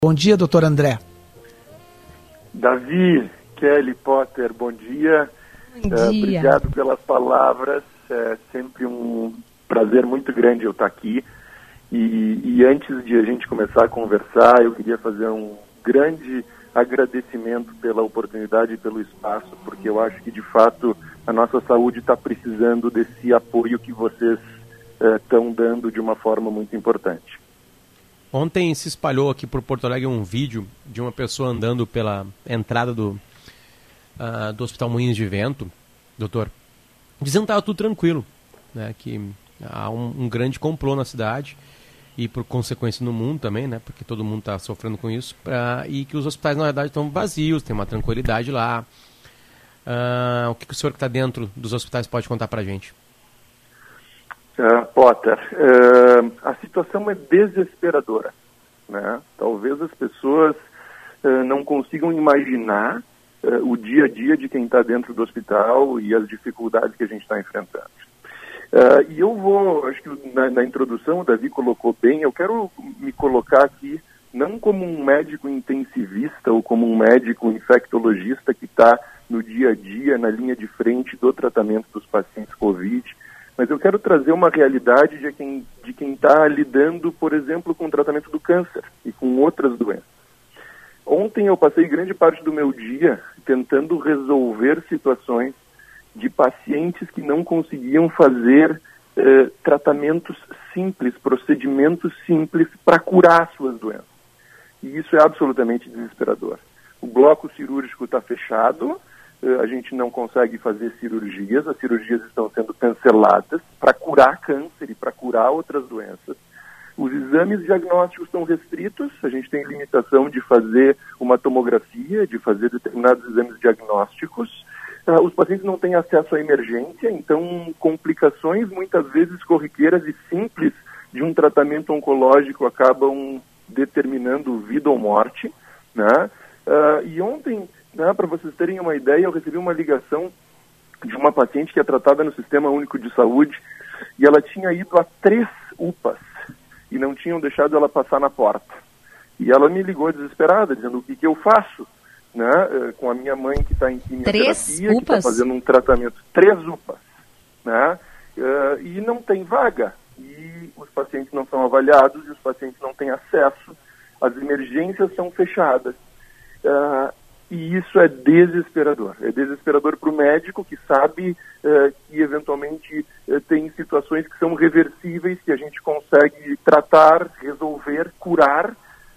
Bom dia, doutor André. Davi, Kelly, Potter, bom dia. Bom dia. Obrigado pelas palavras. É sempre um prazer muito grande eu estar aqui. E antes de a gente começar a conversar, eu queria fazer um grande agradecimento pela oportunidade e pelo espaço, porque eu acho que, de fato, a nossa saúde está precisando desse apoio que vocês estão dando de uma forma muito importante. Ontem se espalhou aqui por Porto Alegre um vídeo de uma pessoa andando pela entrada do Hospital Moinhos de Vento, doutor, dizendo que estava tudo tranquilo, né, que há um grande complô na cidade e por consequência no mundo também, né, porque todo mundo está sofrendo com isso, e que os hospitais na verdade estão vazios, tem uma tranquilidade lá. O que o senhor que está dentro dos hospitais pode contar para a gente? Potter, a situação é desesperadora, né? Talvez as pessoas não consigam imaginar o dia a dia de quem está dentro do hospital e as dificuldades que a gente está enfrentando. E eu vou, acho que na introdução o Davi colocou bem, eu quero me colocar aqui não como um médico intensivista ou como um médico infectologista que está no dia a dia, na linha de frente do tratamento dos pacientes Covid, mas eu quero trazer uma realidade de quem está lidando, por exemplo, com o tratamento do câncer e com outras doenças. Ontem eu passei grande parte do meu dia tentando resolver situações de pacientes que não conseguiam fazer tratamentos simples, procedimentos simples para curar suas doenças. E isso é absolutamente desesperador. O bloco cirúrgico está fechado, a gente não consegue fazer cirurgias, as cirurgias estão sendo canceladas para curar câncer e para curar outras doenças. Os exames diagnósticos estão restritos, a gente tem limitação de fazer uma tomografia, de fazer determinados exames diagnósticos. Os pacientes não têm acesso à emergência, então complicações muitas vezes corriqueiras e simples de um tratamento oncológico acabam determinando vida ou morte, né? E ontem, para vocês terem uma ideia, eu recebi uma ligação de uma paciente que é tratada no Sistema Único de Saúde e ela tinha ido a 3 UPAs e não tinham deixado ela passar na porta. E ela me ligou desesperada, dizendo o que eu faço, né, com a minha mãe que está em quimioterapia, que está fazendo um tratamento, 3 UPAs, né, e não tem vaga. E os pacientes não são avaliados e os pacientes não têm acesso, as emergências são fechadas. E isso é desesperador. É desesperador para o médico que sabe que eventualmente tem situações que são reversíveis, que a gente consegue tratar, resolver, curar,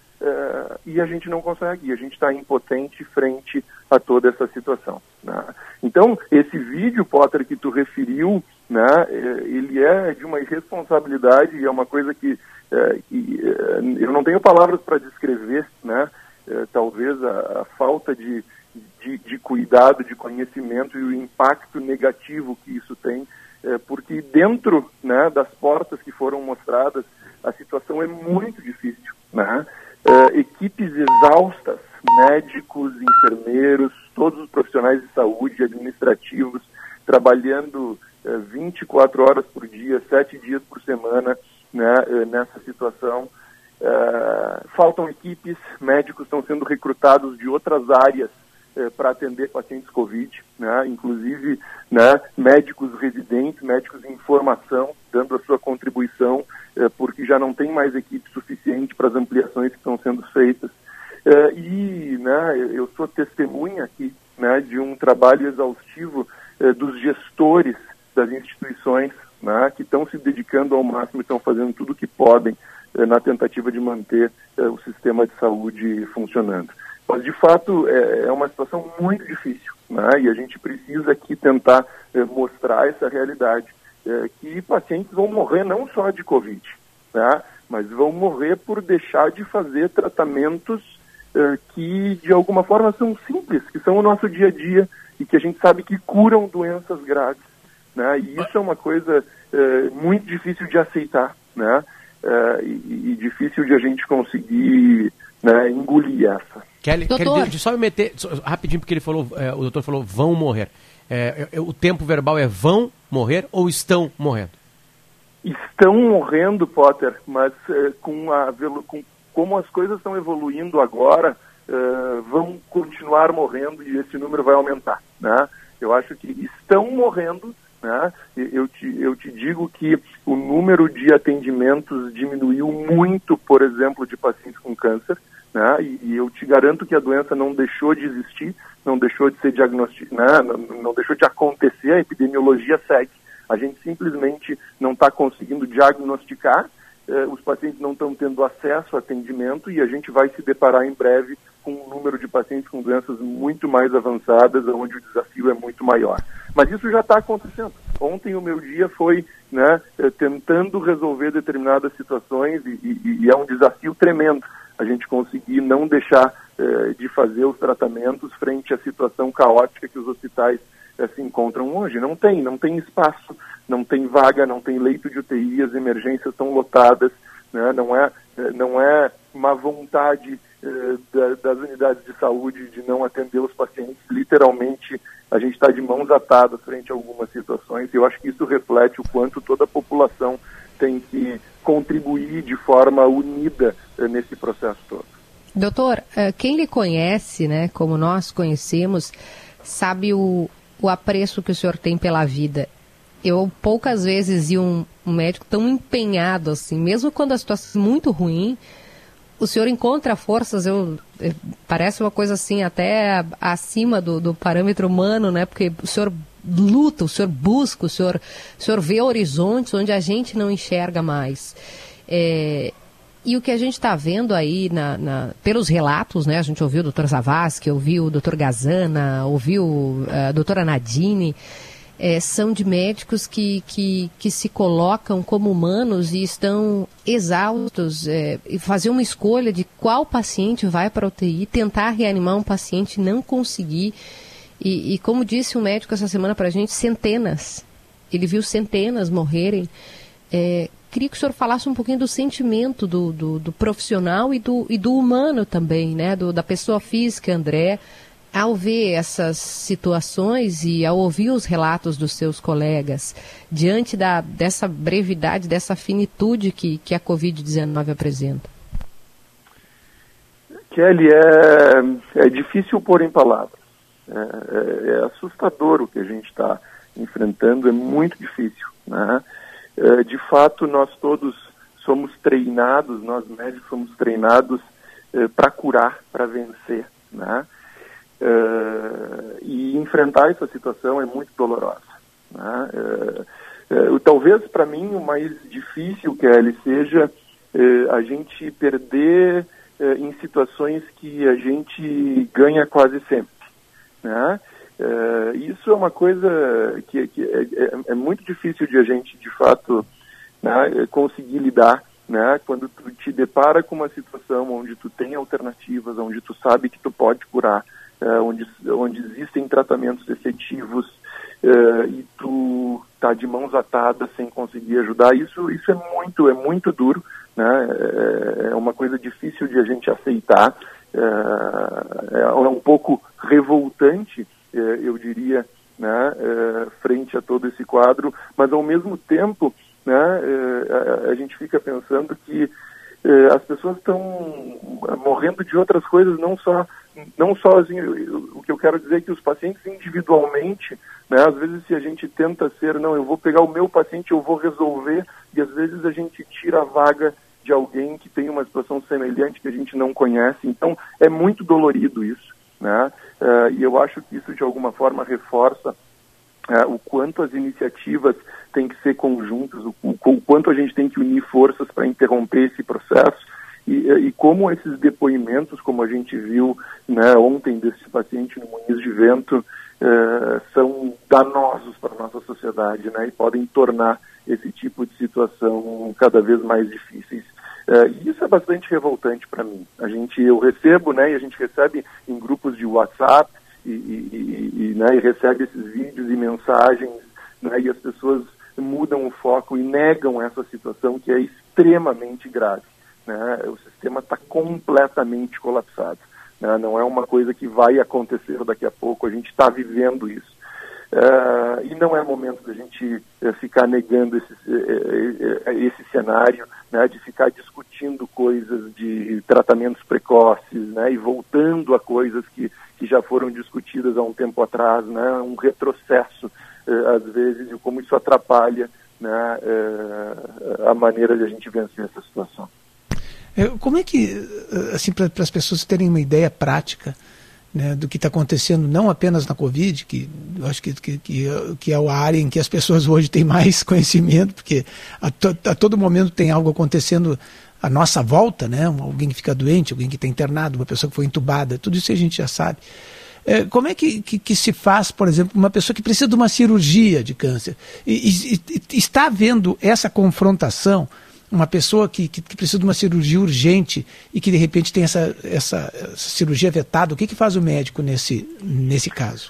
e a gente não consegue. E a gente está impotente frente a toda essa situação, né? Então, esse vídeo, Potter, que tu referiu, né, ele é de uma irresponsabilidade e é uma coisa que eu não tenho palavras para descrever, né? Talvez a falta de cuidado, de conhecimento e o impacto negativo que isso tem, porque dentro, né, das portas que foram mostradas, a situação é muito difícil, né? Equipes exaustas, médicos, enfermeiros, todos os profissionais de saúde, administrativos, trabalhando 24 horas por dia, 7 dias por semana, né, nessa situação. Faltam equipes, médicos estão sendo recrutados de outras áreas para atender pacientes Covid, né? Inclusive, né, médicos residentes, médicos em formação, dando a sua contribuição, porque já não tem mais equipe suficiente para as ampliações que estão sendo feitas. Né, eu sou testemunha aqui, né, de um trabalho exaustivo dos gestores das instituições, né, que estão se dedicando ao máximo e estão fazendo tudo o que podem na tentativa de manter o sistema de saúde funcionando. Mas, de fato, é uma situação muito difícil, né? E a gente precisa aqui tentar mostrar essa realidade, que pacientes vão morrer não só de Covid, né? Mas vão morrer por deixar de fazer tratamentos que, de alguma forma, são simples, que são o nosso dia a dia e que a gente sabe que curam doenças graves, né? E isso é uma coisa muito difícil de aceitar, né? E difícil de a gente conseguir, né, engolir essa. Kelly, deixa eu só me meter rapidinho, porque ele falou, o doutor falou vão morrer. O tempo verbal é vão morrer ou estão morrendo? Estão morrendo, Potter, mas com como as coisas estão evoluindo agora, vão continuar morrendo e esse número vai aumentar, né? Eu acho que estão morrendo, né? Eu te digo que o número de atendimentos diminuiu muito, por exemplo, de pacientes com câncer, né? E eu te garanto que a doença não deixou de existir, não deixou de ser diagnosticada, né? Não deixou de acontecer, a epidemiologia segue. A gente simplesmente não está conseguindo diagnosticar, os pacientes não estão tendo acesso a atendimento e a gente vai se deparar em breve com um número de pacientes com doenças muito mais avançadas, onde o desafio é muito maior. Mas isso já está acontecendo. Ontem o meu dia foi, né, tentando resolver determinadas situações e é um desafio tremendo a gente conseguir não deixar de fazer os tratamentos frente à situação caótica que os hospitais se encontram hoje. Não tem espaço, não tem vaga, não tem leito de UTI, as emergências estão lotadas, né? Não é má vontade das unidades de saúde de não atender os pacientes. Literalmente, a gente está de mãos atadas frente a algumas situações e eu acho que isso reflete o quanto toda a população tem que contribuir de forma unida nesse processo todo. Doutor, quem lhe conhece, né, como nós conhecemos, sabe o apreço que o senhor tem pela vida. Eu poucas vezes vi um médico tão empenhado assim, mesmo quando a situação é muito ruim, o senhor encontra forças, parece uma coisa assim, até acima do parâmetro humano, né? Porque o senhor luta, o senhor busca, o senhor vê horizontes onde a gente não enxerga mais. E o que a gente está vendo aí, pelos relatos, né? A gente ouviu o Dr. Zavascki, ouviu o Dr. Gazana, ouviu a doutora Nadine, são de médicos que se colocam como humanos e estão exaustos, e fazer uma escolha de qual paciente vai para a UTI, tentar reanimar um paciente, não conseguir. E como disse um médico essa semana para a gente, centenas. Ele viu centenas morrerem. Queria que o senhor falasse um pouquinho do sentimento do profissional e do humano também, né? Da pessoa física, André, ao ver essas situações e ao ouvir os relatos dos seus colegas, diante dessa brevidade, dessa finitude que a Covid-19 apresenta. Kelly, é difícil pôr em palavras. É assustador o que a gente está enfrentando, é muito difícil, né? De fato, nós todos somos treinados, nós médicos somos treinados para curar, para vencer, né? E enfrentar essa situação é muito dolorosa, né? Talvez para mim o mais difícil, Kelly, seja a gente perder em situações que a gente ganha quase sempre, né? Isso é uma coisa que é muito difícil de a gente, de fato, né, conseguir lidar, né, quando tu te depara com uma situação onde tu tem alternativas, onde tu sabe que tu pode curar, onde existem tratamentos efetivos, e tu tá de mãos atadas sem conseguir ajudar. Isso é muito duro, né? É uma coisa difícil de a gente aceitar, é um pouco revoltante, eu diria, né, frente a todo esse quadro, mas ao mesmo tempo, né, a gente fica pensando que as pessoas estão morrendo de outras coisas, não só assim, o que eu quero dizer é que os pacientes individualmente, né, às vezes se a gente tenta ser, não, eu vou pegar o meu paciente, eu vou resolver, e às vezes a gente tira a vaga de alguém que tem uma situação semelhante que a gente não conhece, então é muito dolorido isso, né? E eu acho que isso de alguma forma reforça o quanto as iniciativas têm que ser conjuntas, o quanto a gente tem que unir forças para interromper esse processo e como esses depoimentos, como a gente viu, né, ontem desse paciente no Moinhos de Vento, são danosos para a nossa sociedade, né, e podem tornar esse tipo de situação cada vez mais difíceis. E isso é bastante revoltante para mim. Eu recebo, né, e a gente recebe em grupos de WhatsApp né, e recebe esses vídeos e mensagens, né, e as pessoas mudam o foco e negam essa situação que é extremamente grave, né? O sistema está completamente colapsado, né? Não é uma coisa que vai acontecer daqui a pouco, a gente está vivendo isso. E não é momento da gente ficar negando esse cenário, né, de ficar discutindo coisas de tratamentos precoces, né, e voltando a coisas que já foram discutidas há um tempo atrás, né, um retrocesso, às vezes, e como isso atrapalha, né, a maneira de a gente vencer essa situação. Como é que, assim, para as pessoas terem uma ideia prática, né, do que está acontecendo, não apenas na Covid, que eu acho que é a área em que as pessoas hoje têm mais conhecimento, porque a todo momento tem algo acontecendo à nossa volta, né, alguém que fica doente, alguém que está internado, uma pessoa que foi entubada, tudo isso a gente já sabe. Como é que se faz, por exemplo, uma pessoa que precisa de uma cirurgia de câncer? E está havendo essa confrontação? Uma pessoa que precisa de uma cirurgia urgente e que de repente tem essa cirurgia vetada, o que faz o médico nesse caso?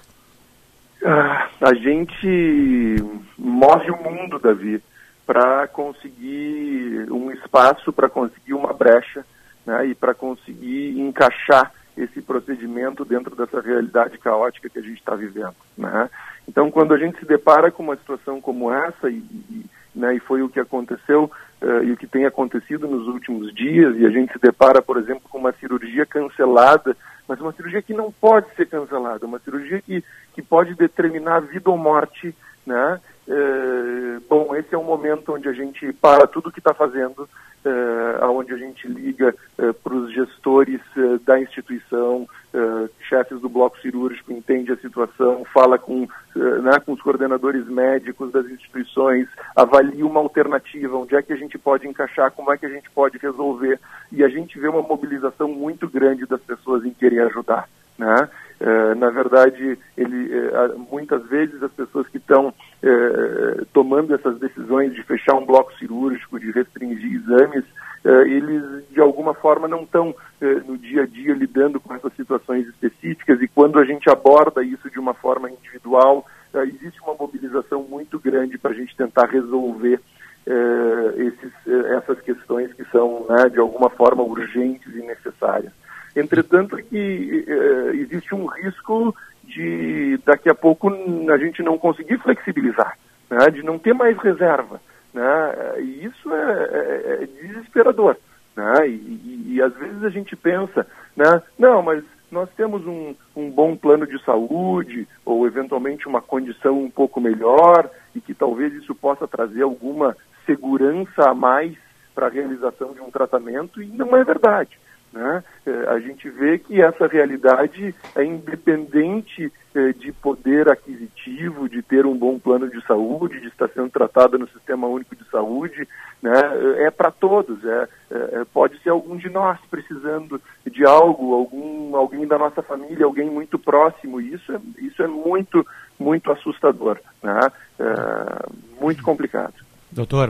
A gente move o mundo, Davi, para conseguir um espaço, para conseguir uma brecha, né, e para conseguir encaixar esse procedimento dentro dessa realidade caótica que a gente está vivendo, né? Então, quando a gente se depara com uma situação como essa, né, e foi o que aconteceu e o que tem acontecido nos últimos dias, e a gente se depara, por exemplo, com uma cirurgia cancelada, mas uma cirurgia que não pode ser cancelada, uma cirurgia que pode determinar vida ou morte, né? Bom, esse é um momento onde a gente para tudo o que está fazendo, onde a gente liga para os gestores da instituição, chefes do bloco cirúrgico, entende a situação, fala com os coordenadores médicos das instituições, avalia uma alternativa, onde é que a gente pode encaixar, como é que a gente pode resolver, e a gente vê uma mobilização muito grande das pessoas em querer ajudar, né? Na verdade, muitas vezes as pessoas que estão tomando essas decisões de fechar um bloco cirúrgico, de restringir exames, eles de alguma forma não estão no dia a dia lidando com essas situações específicas, e quando a gente aborda isso de uma forma individual, existe uma mobilização muito grande para a gente tentar resolver essas questões que são, né, de alguma forma urgentes e necessárias. Entretanto, que existe um risco de daqui a pouco a gente não conseguir flexibilizar, né, de não ter mais reserva, né, e isso é desesperador, né, e às vezes a gente pensa, né, não, mas nós temos um bom plano de saúde, ou eventualmente uma condição um pouco melhor, e que talvez isso possa trazer alguma segurança a mais para a realização de um tratamento, e não é verdade, né? A gente vê que essa realidade é independente de poder aquisitivo, de ter um bom plano de saúde, de estar sendo tratada no Sistema Único de Saúde, né? É para todos, pode ser algum de nós precisando de algo, alguém da nossa família, alguém muito próximo, e isso é muito, muito assustador, né? Muito complicado. Doutor,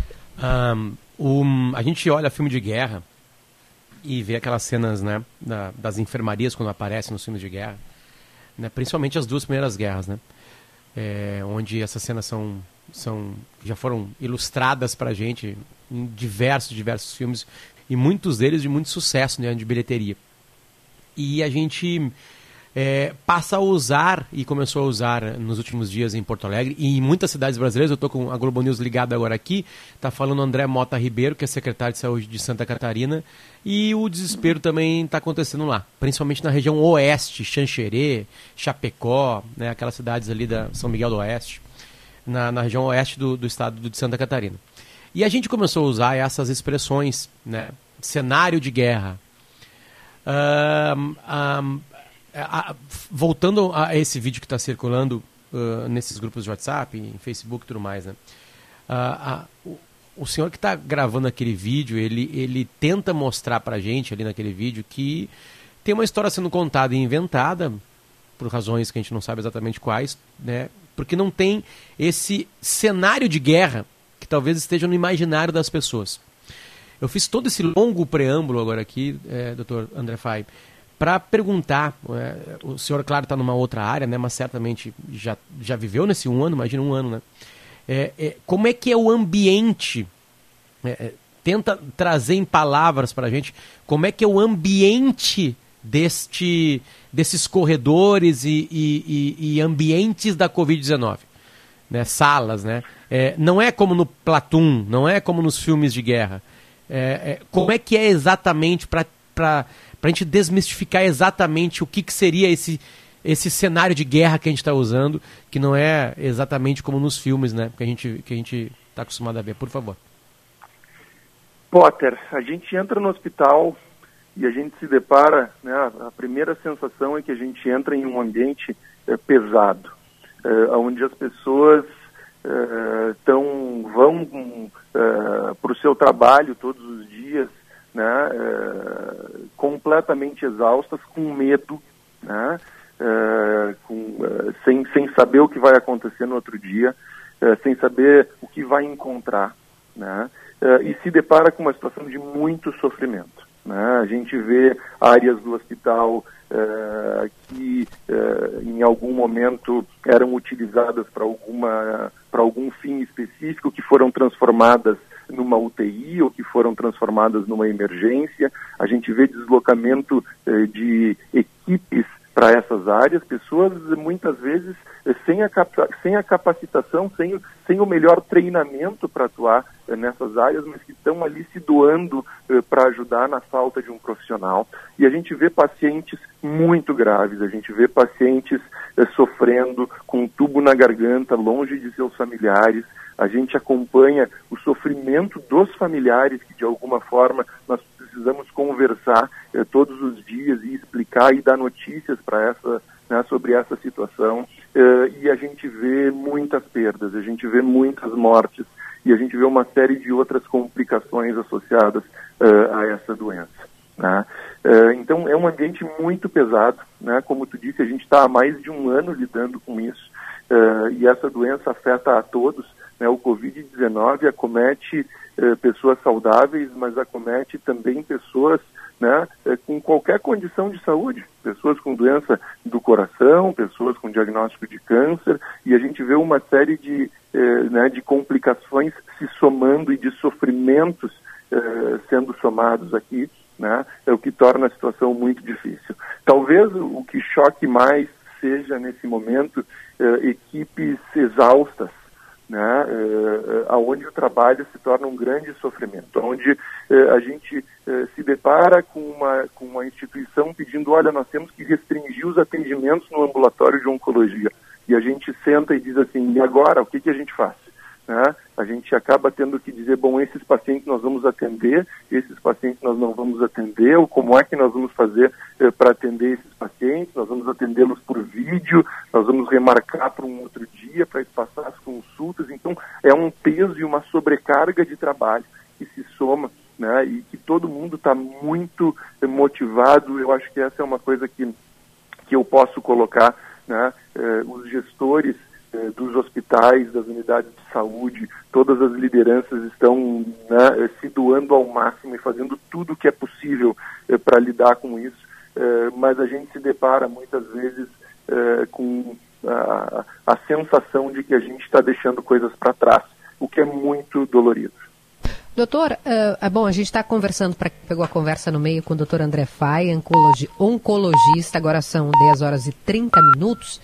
a gente olha filme de guerra e vê aquelas cenas, né, das enfermarias quando aparecem nos filmes de guerra, né, principalmente as duas primeiras guerras, né, onde essas cenas já foram ilustradas pra gente em diversos filmes, e muitos deles de muito sucesso, né, de bilheteria. E a gente passa a usar, e começou a usar nos últimos dias em Porto Alegre e em muitas cidades brasileiras. Eu estou com a Globo News ligada agora aqui, está falando André Mota Ribeiro, que é secretário de Saúde de Santa Catarina, e o desespero também está acontecendo lá, principalmente na região oeste, Xanxerê, Chapecó, né, aquelas cidades ali da São Miguel do Oeste, na região oeste do estado de Santa Catarina. E a gente começou a usar essas expressões, né, cenário de guerra. Voltando a esse vídeo que está circulando nesses grupos de WhatsApp, em Facebook e tudo mais, né? O senhor que está gravando aquele vídeo, ele tenta mostrar para a gente ali naquele vídeo que tem uma história sendo contada e inventada, por razões que a gente não sabe exatamente quais, né? Porque não tem esse cenário de guerra que talvez esteja no imaginário das pessoas. Eu fiz todo esse longo preâmbulo agora aqui, doutor André Fay, para perguntar, o senhor, claro, está numa outra área, né, mas certamente já viveu nesse imagina um ano, né? Como é que é o ambiente? Tenta trazer em palavras para a gente como é que é o ambiente desses corredores e ambientes da Covid-19, né? Salas, né? Não é como no Platoon, não é como nos filmes de guerra. Como é que é exatamente, para a gente desmistificar exatamente o que seria esse cenário de guerra que a gente está usando, que não é exatamente como nos filmes, né? Que a gente está acostumado a ver. Por favor. Potter, a gente entra no hospital e a gente se depara, né, a primeira sensação é que a gente entra em um ambiente pesado, onde as pessoas vão para o seu trabalho todos os dias, né, completamente exaustas, com medo, né, sem saber o que vai acontecer no outro dia, sem saber o que vai encontrar, né, e se depara com uma situação de muito sofrimento, né. A gente vê áreas do hospital que em algum momento eram utilizadas para algum fim específico, que foram transformadas numa UTI ou que foram transformadas numa emergência. A gente vê deslocamento de equipes para essas áreas, pessoas muitas vezes sem a capacitação, sem o melhor treinamento para atuar nessas áreas, mas que estão ali se doando para ajudar na falta de um profissional. E a gente vê pacientes muito graves, a gente vê pacientes sofrendo com um tubo na garganta, longe de seus familiares. A gente acompanha o sofrimento dos familiares, que de alguma forma nós precisamos conversar todos os dias e explicar e dar notícias para sobre essa situação. E a gente vê muitas perdas, a gente vê muitas mortes e a gente vê uma série de outras complicações associadas a essa doença, né? Então é um ambiente muito pesado, né? Como tu disse, a gente está há mais de um ano lidando com isso, e essa doença afeta a todos, né? O Covid-19 acomete pessoas saudáveis, mas acomete também pessoas, né, com qualquer condição de saúde, pessoas com doença do coração, pessoas com diagnóstico de câncer, e a gente vê uma série de complicações se somando e de sofrimentos sendo somados aqui, né, o que torna a situação muito difícil. Talvez o que choque mais seja, nesse momento, equipes exaustas, né, onde o trabalho se torna um grande sofrimento, onde a gente se depara com uma instituição pedindo, olha, nós temos que restringir os atendimentos no ambulatório de oncologia, e a gente senta e diz assim, e agora, o que a gente faz? Né? A gente acaba tendo que dizer, bom, esses pacientes nós vamos atender, esses pacientes nós não vamos atender, ou como é que nós vamos fazer para atender esses pacientes, nós vamos atendê-los por vídeo, nós vamos remarcar para um outro dia, para espaçar as consultas. Então, é um peso e uma sobrecarga de trabalho que se soma, né, e que todo mundo está muito motivado. Eu acho que essa é uma coisa que eu posso colocar, né, os gestores dos hospitais, das unidades de saúde, todas as lideranças estão, né, se doando ao máximo e fazendo tudo o que é possível para lidar com isso, mas a gente se depara muitas vezes com a sensação de que a gente está deixando coisas para trás, o que é muito dolorido. Doutor, bom, a gente está conversando, pegou a conversa no meio com o doutor André Faia, oncologista, agora são 10 horas e 30 minutos.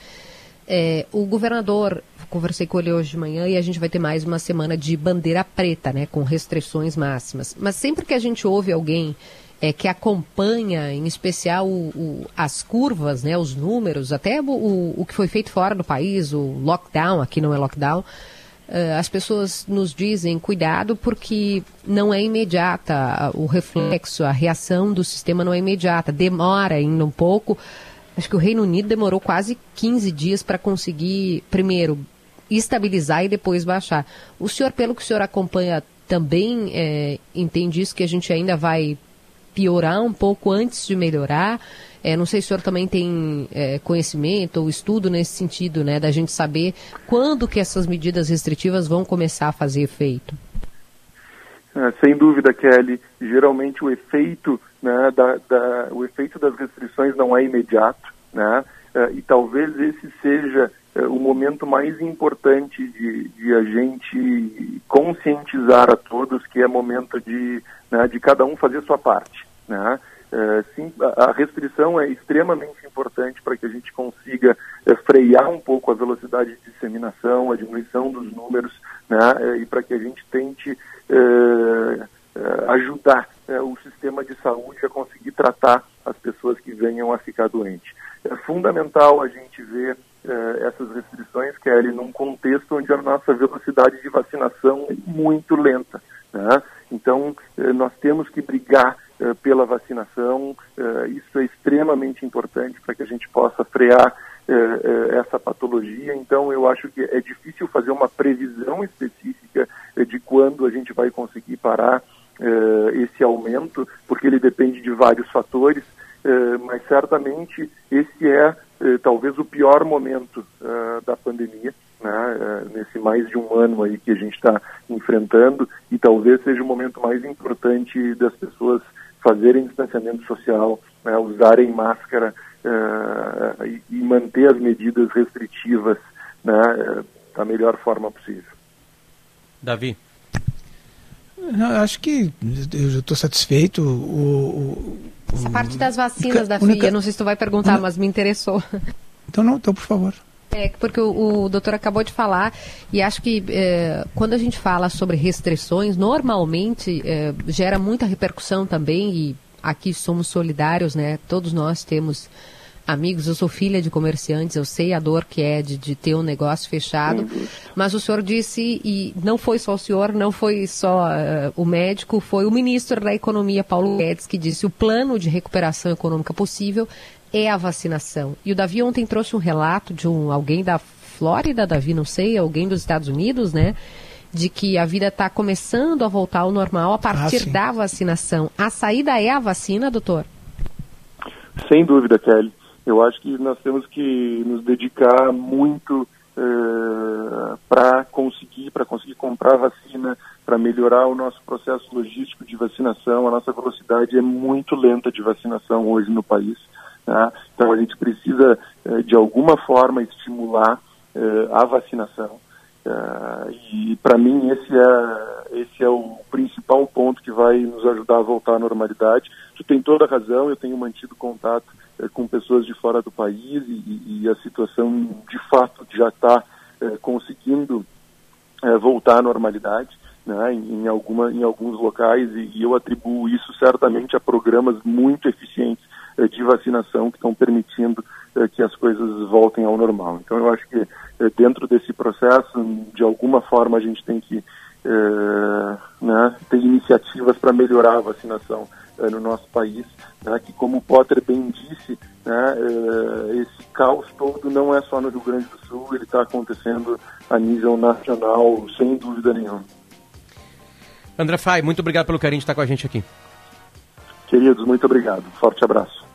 O governador, conversei com ele hoje de manhã e a gente vai ter mais uma semana de bandeira preta, né, com restrições máximas. Mas sempre que a gente ouve alguém que acompanha, em especial, as curvas, né, os números, até o que foi feito fora do país, o lockdown, aqui não é lockdown, as pessoas nos dizem, cuidado, porque não é imediata, o reflexo, a reação do sistema não é imediata, demora ainda um pouco. Acho que o Reino Unido demorou quase 15 dias para conseguir, primeiro, estabilizar e depois baixar. O senhor, pelo que o senhor acompanha, também entende isso, que a gente ainda vai piorar um pouco antes de melhorar? Não sei se o senhor também tem conhecimento ou estudo nesse sentido, né, da gente saber quando que essas medidas restritivas vão começar a fazer efeito. Sem dúvida, Kelly. Geralmente o efeito, né, o efeito das restrições não é imediato, né, e talvez esse seja o momento mais importante de a gente conscientizar a todos que é momento de cada um fazer a sua parte, né. Sim, a restrição é extremamente importante para que a gente consiga frear um pouco a velocidade de disseminação, a diminuição dos números, né, e para que a gente tente ajudar o sistema de saúde a conseguir tratar as pessoas que venham a ficar doentes. É fundamental a gente ver essas restrições, Kelly, num contexto onde a nossa velocidade de vacinação é muito lenta, né? Então, nós temos que brigar pela vacinação, isso é extremamente importante para que a gente possa frear essa patologia. Então, eu acho que é difícil fazer uma previsão específica de quando a gente vai conseguir parar esse aumento, porque ele depende de vários fatores, mas certamente esse é talvez o pior momento da pandemia, né, nesse mais de um ano aí que a gente está enfrentando, e talvez seja o momento mais importante das pessoas fazerem distanciamento social, né, usarem máscara e manter as medidas restritivas, né, da melhor forma possível. Davi? Não, acho que eu já estou satisfeito. Essa parte das vacinas, Davi, eu não sei se tu vai perguntar, mas me interessou. Então, por favor. Porque o doutor acabou de falar, e acho que quando a gente fala sobre restrições, normalmente gera muita repercussão também, e aqui somos solidários, né? Todos nós temos amigos, eu sou filha de comerciantes, eu sei a dor que é de ter um negócio fechado, mas o senhor disse, e não foi só o senhor, não foi só o médico, foi o ministro da Economia, Paulo Guedes, que disse o plano de recuperação econômica possível é a vacinação. E o Davi ontem trouxe um relato de alguém da Flórida, Davi, não sei, alguém dos Estados Unidos, né, de que a vida está começando a voltar ao normal a partir da vacinação. A saída é a vacina, doutor? Sem dúvida, Kelly. Eu acho que nós temos que nos dedicar muito para conseguir comprar vacina, para melhorar o nosso processo logístico de vacinação. A nossa velocidade é muito lenta de vacinação hoje no país, né? Então a gente precisa, de alguma forma, estimular a vacinação. E para mim esse é o principal ponto que vai nos ajudar a voltar à normalidade. Tu tem toda a razão, eu tenho mantido contato com pessoas de fora do país e a situação de fato já está conseguindo voltar à normalidade, né, em alguns locais, e eu atribuo isso certamente a programas muito eficientes de vacinação que estão permitindo que as coisas voltem ao normal. Então eu acho que dentro desse processo, de alguma forma a gente tem que ter iniciativas para melhorar a vacinação no nosso país, né, que, como o Potter bem disse, né, esse caos todo não é só no Rio Grande do Sul, ele está acontecendo a nível nacional, sem dúvida nenhuma. André Fay, muito obrigado pelo carinho de estar com a gente aqui. Queridos, muito obrigado. Forte abraço.